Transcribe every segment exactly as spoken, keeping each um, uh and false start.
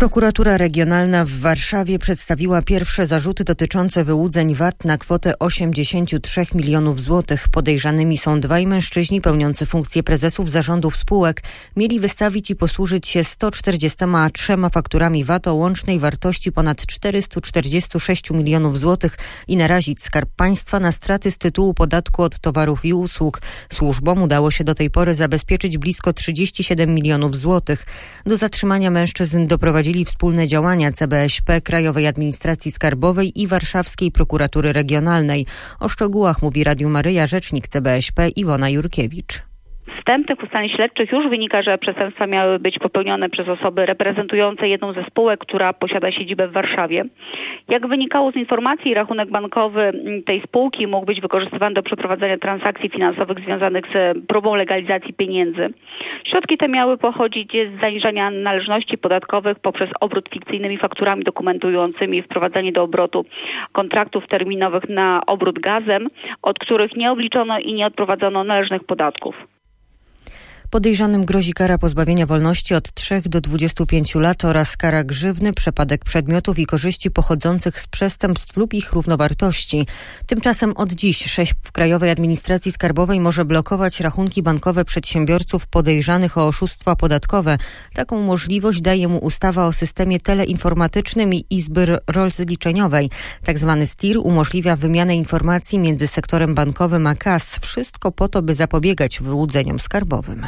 Prokuratura Regionalna w Warszawie przedstawiła pierwsze zarzuty dotyczące wyłudzeń V A T na kwotę osiemdziesiąt trzy milionów złotych. Podejrzanymi są dwaj mężczyźni pełniący funkcje prezesów zarządów spółek. Mieli wystawić i posłużyć się sto czterdziestoma trzema fakturami V A T o łącznej wartości ponad czterysta czterdzieści sześć milionów złotych i narazić Skarb Państwa na straty z tytułu podatku od towarów i usług. Służbom udało się do tej pory zabezpieczyć blisko trzydzieści siedem milionów złotych. Do zatrzymania mężczyzn doprowadzili wspólne działania C B S P, Krajowej Administracji Skarbowej i Warszawskiej Prokuratury Regionalnej. O szczegółach mówi Radiu Maryja rzecznik C B S P Iwona Jurkiewicz. Z wstępnych ustaleń śledczych już wynika, że przestępstwa miały być popełnione przez osoby reprezentujące jedną ze spółek, która posiada siedzibę w Warszawie. Jak wynikało z informacji, rachunek bankowy tej spółki mógł być wykorzystywany do przeprowadzania transakcji finansowych związanych z próbą legalizacji pieniędzy. Środki te miały pochodzić z zaniżania należności podatkowych poprzez obrót fikcyjnymi fakturami dokumentującymi wprowadzanie do obrotu kontraktów terminowych na obrót gazem, od których nie obliczono i nie odprowadzono należnych podatków. Podejrzanym grozi kara pozbawienia wolności od trzech do dwudziestu pięciu lat oraz kara grzywny, przepadek przedmiotów i korzyści pochodzących z przestępstw lub ich równowartości. Tymczasem od dziś szef Krajowej Administracji Skarbowej może blokować rachunki bankowe przedsiębiorców podejrzanych o oszustwa podatkowe. Taką możliwość daje mu ustawa o systemie teleinformatycznym i Izby Rozliczeniowej. Tak zwany S T I R umożliwia wymianę informacji między sektorem bankowym a K A S. Wszystko po to, by zapobiegać wyłudzeniom skarbowym.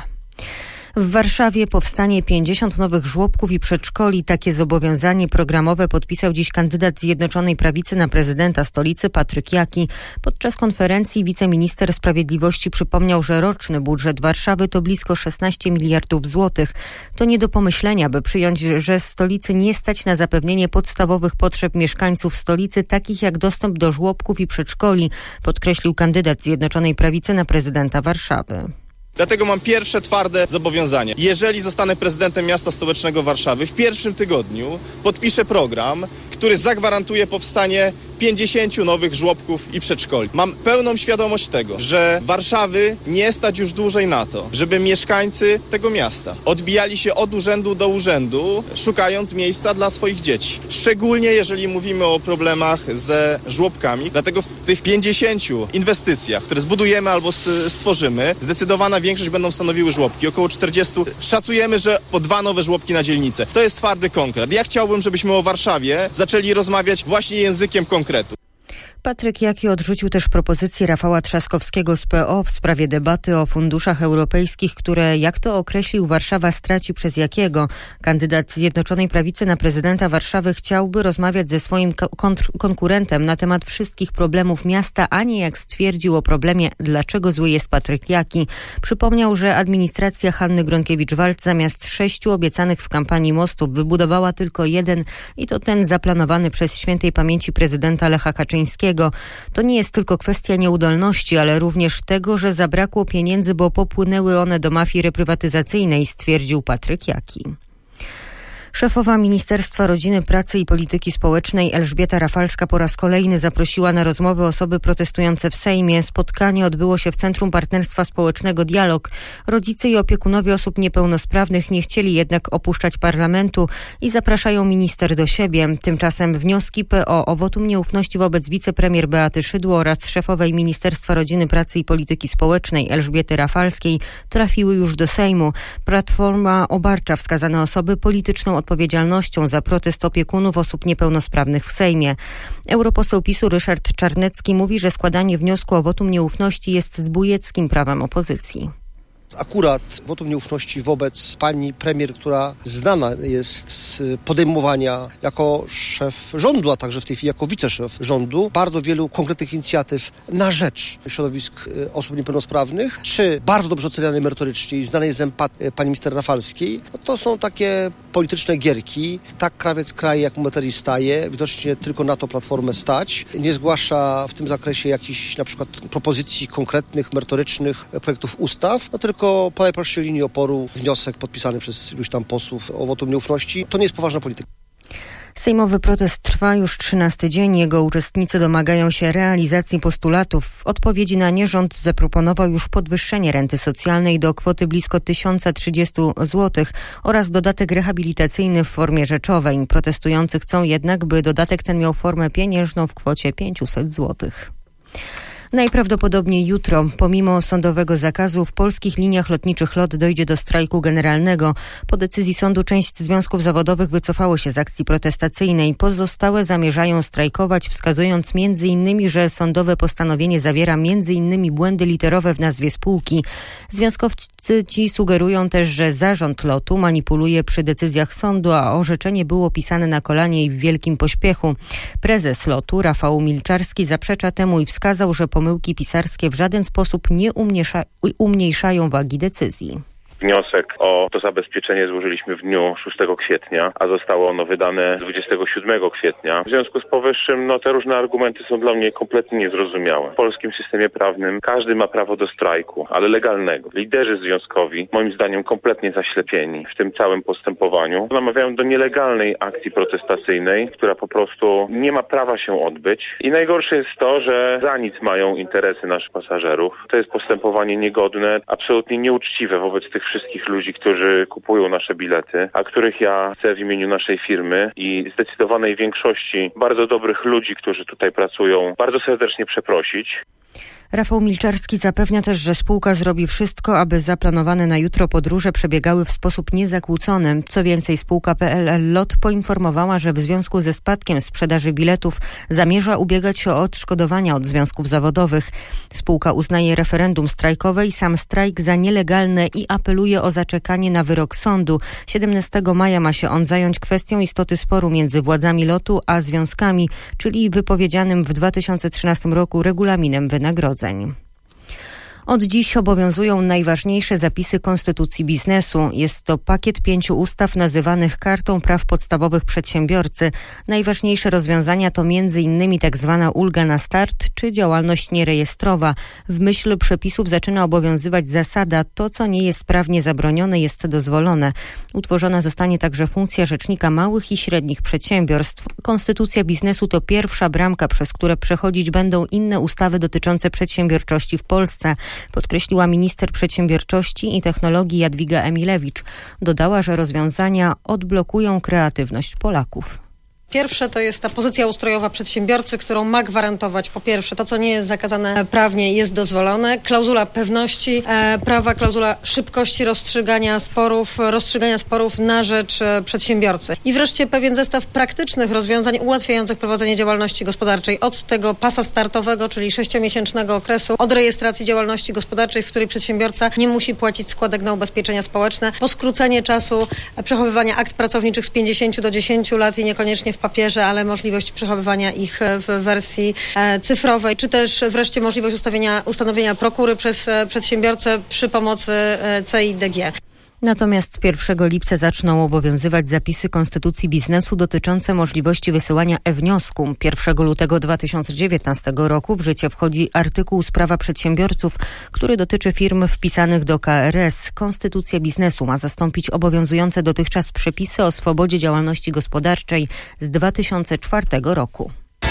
W Warszawie powstanie pięćdziesiąt nowych żłobków i przedszkoli. Takie zobowiązanie programowe podpisał dziś kandydat Zjednoczonej Prawicy na prezydenta stolicy Patryk Jaki. Podczas konferencji wiceminister sprawiedliwości przypomniał, że roczny budżet Warszawy to blisko szesnaście miliardów złotych. To nie do pomyślenia, by przyjąć, że stolicy nie stać na zapewnienie podstawowych potrzeb mieszkańców stolicy, takich jak dostęp do żłobków i przedszkoli, podkreślił kandydat Zjednoczonej Prawicy na prezydenta Warszawy. Dlatego mam pierwsze twarde zobowiązanie. Jeżeli zostanę prezydentem miasta stołecznego Warszawy, w pierwszym tygodniu podpiszę program, który zagwarantuje powstanie pięćdziesięciu nowych żłobków i przedszkoli. Mam pełną świadomość tego, że Warszawy nie stać już dłużej na to, żeby mieszkańcy tego miasta odbijali się od urzędu do urzędu, szukając miejsca dla swoich dzieci. Szczególnie jeżeli mówimy o problemach ze żłobkami. Dlatego w tych pięćdziesięciu inwestycjach, które zbudujemy albo stworzymy, zdecydowana większość będą stanowiły żłobki. Około czterdziestu. Szacujemy, że po dwa nowe żłobki na dzielnicę. To jest twardy konkret. Ja chciałbym, żebyśmy o Warszawie zaczęli rozmawiać właśnie językiem konkretu. Patryk Jaki odrzucił też propozycję Rafała Trzaskowskiego z P O w sprawie debaty o funduszach europejskich, które, jak to określił, Warszawa straci przez Jakiego. Kandydat Zjednoczonej Prawicy na prezydenta Warszawy chciałby rozmawiać ze swoim kontr- konkurentem na temat wszystkich problemów miasta, a nie, jak stwierdził, o problemie, dlaczego zły jest Patryk Jaki. Przypomniał, że administracja Hanny Gronkiewicz-Waltz zamiast sześciu obiecanych w kampanii mostów wybudowała tylko jeden i to ten zaplanowany przez świętej pamięci prezydenta Lecha Kaczyńskiego. To nie jest tylko kwestia nieudolności, ale również tego, że zabrakło pieniędzy, bo popłynęły one do mafii reprywatyzacyjnej, stwierdził Patryk Jaki. Szefowa Ministerstwa Rodziny, Pracy i Polityki Społecznej Elżbieta Rafalska po raz kolejny zaprosiła na rozmowy osoby protestujące w Sejmie. Spotkanie odbyło się w Centrum Partnerstwa Społecznego Dialog. Rodzice i opiekunowie osób niepełnosprawnych nie chcieli jednak opuszczać parlamentu i zapraszają minister do siebie. Tymczasem wnioski P O o wotum nieufności wobec wicepremier Beaty Szydło oraz szefowej Ministerstwa Rodziny, Pracy i Polityki Społecznej Elżbiety Rafalskiej trafiły już do Sejmu. Platforma obarcza wskazane osoby polityczną odpowiedzialnością za protest opiekunów osób niepełnosprawnych w Sejmie. Europoseł PiSu Ryszard Czarnecki mówi, że składanie wniosku o wotum nieufności jest zbójeckim prawem opozycji. Akurat wotum nieufności wobec pani premier, która znana jest z podejmowania jako szef rządu, a także w tej chwili jako wiceszef rządu, bardzo wielu konkretnych inicjatyw na rzecz środowisk osób niepełnosprawnych, czy bardzo dobrze ocenianej merytorycznie i znanej z empatii pani minister Rafalskiej, no to są takie polityczne gierki. Tak krawiec kraje jak mu materii staje, widocznie tylko na to Platformę stać. Nie zgłasza w tym zakresie jakichś na przykład propozycji konkretnych, merytorycznych projektów ustaw, no tylko po najprostszej linii oporu wniosek podpisany przez iluś tam posłów o wotum nieufności. To nie jest poważna polityka. Sejmowy protest trwa już trzynasty dzień. Jego uczestnicy domagają się realizacji postulatów. W odpowiedzi na nie rząd zaproponował już podwyższenie renty socjalnej do kwoty blisko tysiąc trzydzieści złotych oraz dodatek rehabilitacyjny w formie rzeczowej. Protestujący chcą jednak, by dodatek ten miał formę pieniężną w kwocie pięćset złotych. Najprawdopodobniej jutro, pomimo sądowego zakazu, w polskich liniach lotniczych LOT dojdzie do strajku generalnego. Po decyzji sądu część związków zawodowych wycofało się z akcji protestacyjnej. Pozostałe zamierzają strajkować, wskazując między innymi, że sądowe postanowienie zawiera między innymi błędy literowe w nazwie spółki. Związkowcy ci sugerują też, że zarząd lotu manipuluje przy decyzjach sądu, a orzeczenie było pisane na kolanie i w wielkim pośpiechu. Prezes lotu, Rafał Milczarski, zaprzecza temu i wskazał, że pomyłki pisarskie w żaden sposób nie umniejsza, umniejszają wagi decyzji. Wniosek o to zabezpieczenie złożyliśmy w dniu szóstego kwietnia, a zostało ono wydane dwudziestego siódmego kwietnia. W związku z powyższym no, te różne argumenty są dla mnie kompletnie niezrozumiałe. W polskim systemie prawnym każdy ma prawo do strajku, ale legalnego. Liderzy związkowi, moim zdaniem kompletnie zaślepieni w tym całym postępowaniu, namawiają do nielegalnej akcji protestacyjnej, która po prostu nie ma prawa się odbyć. I najgorsze jest to, że za nic mają interesy naszych pasażerów. To jest postępowanie niegodne, absolutnie nieuczciwe wobec tych wszystkich ludzi, którzy kupują nasze bilety, a których ja chcę w imieniu naszej firmy i zdecydowanej większości bardzo dobrych ludzi, którzy tutaj pracują, bardzo serdecznie przeprosić. Rafał Milczarski zapewnia też, że spółka zrobi wszystko, aby zaplanowane na jutro podróże przebiegały w sposób niezakłócony. Co więcej, spółka P L L LOT poinformowała, że w związku ze spadkiem sprzedaży biletów zamierza ubiegać się o odszkodowania od związków zawodowych. Spółka uznaje referendum strajkowe i sam strajk za nielegalne i apeluje o zaczekanie na wyrok sądu. siedemnastego maja ma się on zająć kwestią istoty sporu między władzami lotu a związkami, czyli wypowiedzianym w dwa tysiące trzynastym roku regulaminem wynagrodzeń. Od dziś obowiązują najważniejsze zapisy Konstytucji biznesu. Jest to pakiet pięciu ustaw nazywanych Kartą Praw Podstawowych Przedsiębiorcy. Najważniejsze rozwiązania to między innymi tak zwana ulga na start czy działalność nierejestrowa. W myśl przepisów zaczyna obowiązywać zasada to, co nie jest prawnie zabronione, jest dozwolone. Utworzona zostanie także funkcja rzecznika małych i średnich przedsiębiorstw. Konstytucja biznesu to pierwsza bramka, przez które przechodzić będą inne ustawy dotyczące przedsiębiorczości w Polsce, podkreśliła minister przedsiębiorczości i technologii Jadwiga Emilewicz. Dodała, że rozwiązania odblokują kreatywność Polaków. Pierwsze to jest ta pozycja ustrojowa przedsiębiorcy, którą ma gwarantować po pierwsze to, co nie jest zakazane prawnie, jest dozwolone, klauzula pewności e, prawa, klauzula szybkości rozstrzygania sporów, rozstrzygania sporów na rzecz e, przedsiębiorcy. I wreszcie pewien zestaw praktycznych rozwiązań ułatwiających prowadzenie działalności gospodarczej od tego pasa startowego, czyli sześciomiesięcznego okresu od rejestracji działalności gospodarczej, w której przedsiębiorca nie musi płacić składek na ubezpieczenia społeczne, po skrócenie czasu przechowywania akt pracowniczych z pięćdziesięciu do dziesięciu lat i niekoniecznie w papierze, ale możliwość przechowywania ich w wersji e, cyfrowej, czy też wreszcie możliwość ustawienia, ustanowienia prokury przez e, przedsiębiorcę przy pomocy e, C I D G. Natomiast pierwszego lipca zaczną obowiązywać zapisy Konstytucji biznesu dotyczące możliwości wysyłania e-wniosku. pierwszego lutego dwa tysiące dziewiętnastego roku w życie wchodzi artykuł Sprawa przedsiębiorców, który dotyczy firm wpisanych do K R S. Konstytucja biznesu ma zastąpić obowiązujące dotychczas przepisy o swobodzie działalności gospodarczej z dwa tysiące czwartego roku.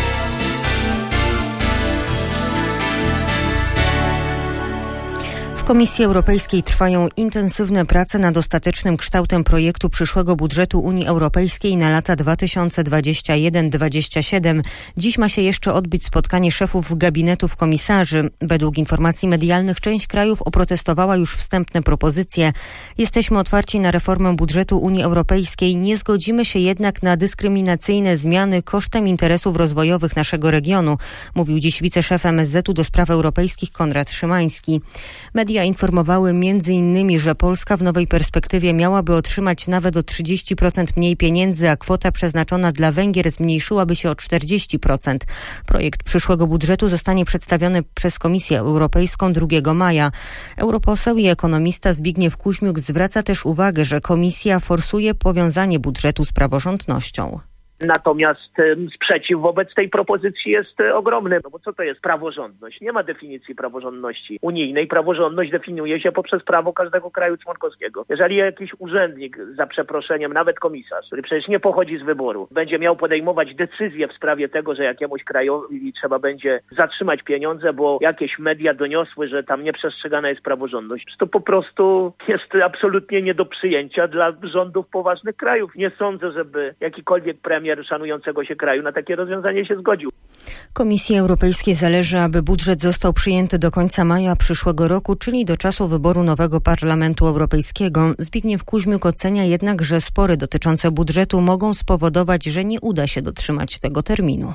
W Komisji Europejskiej trwają intensywne prace nad ostatecznym kształtem projektu przyszłego budżetu Unii Europejskiej na lata dwa tysiące dwudziesty pierwszy do dwudziestego siódmego. Dziś ma się jeszcze odbyć spotkanie szefów gabinetów komisarzy. Według informacji medialnych część krajów oprotestowała już wstępne propozycje. Jesteśmy otwarci na reformę budżetu Unii Europejskiej. Nie zgodzimy się jednak na dyskryminacyjne zmiany kosztem interesów rozwojowych naszego regionu, mówił dziś wiceszef M S Z-u do spraw europejskich Konrad Szymański. Media informowały między innymi, że Polska w nowej perspektywie miałaby otrzymać nawet o trzydzieści procent mniej pieniędzy, a kwota przeznaczona dla Węgier zmniejszyłaby się o czterdzieści procent. Projekt przyszłego budżetu zostanie przedstawiony przez Komisję Europejską drugiego maja. Europoseł i ekonomista Zbigniew Kuźmiuk zwraca też uwagę, że Komisja forsuje powiązanie budżetu z praworządnością. Natomiast sprzeciw wobec tej propozycji jest ogromny. No bo co to jest praworządność? Nie ma definicji praworządności unijnej. Praworządność definiuje się poprzez prawo każdego kraju członkowskiego. Jeżeli jakiś urzędnik, za przeproszeniem, nawet komisarz, który przecież nie pochodzi z wyboru, będzie miał podejmować decyzję w sprawie tego, że jakiemuś krajowi trzeba będzie zatrzymać pieniądze, bo jakieś media doniosły, że tam nieprzestrzegana jest praworządność, to po prostu jest absolutnie nie do przyjęcia dla rządów poważnych krajów. Nie sądzę, żeby jakikolwiek premier szanującego się kraju na takie rozwiązanie się zgodził. Komisji Europejskiej zależy, aby budżet został przyjęty do końca maja przyszłego roku, czyli do czasu wyboru nowego Parlamentu Europejskiego. Zbigniew Kuźmiuk ocenia jednak, że spory dotyczące budżetu mogą spowodować, że nie uda się dotrzymać tego terminu.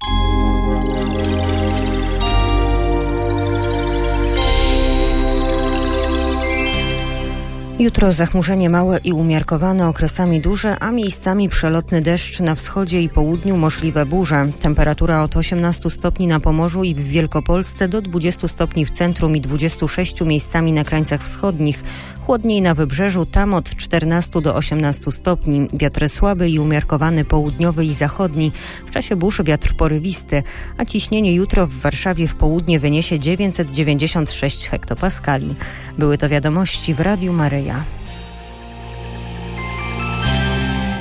Jutro zachmurzenie małe i umiarkowane, okresami duże, a miejscami przelotny deszcz na wschodzie i południu, możliwe burze. Temperatura od osiemnastu stopni na Pomorzu i w Wielkopolsce do dwudziestu stopni w centrum i dwudziestu sześciu miejscami na krańcach wschodnich. Chłodniej na wybrzeżu, tam od czternastu do osiemnastu stopni. Wiatr słaby i umiarkowany południowy i zachodni. W czasie burz wiatr porywisty, a ciśnienie jutro w Warszawie w południe wyniesie dziewięćset dziewięćdziesiąt sześć hektopaskali. Były to wiadomości w Radiu Maryja.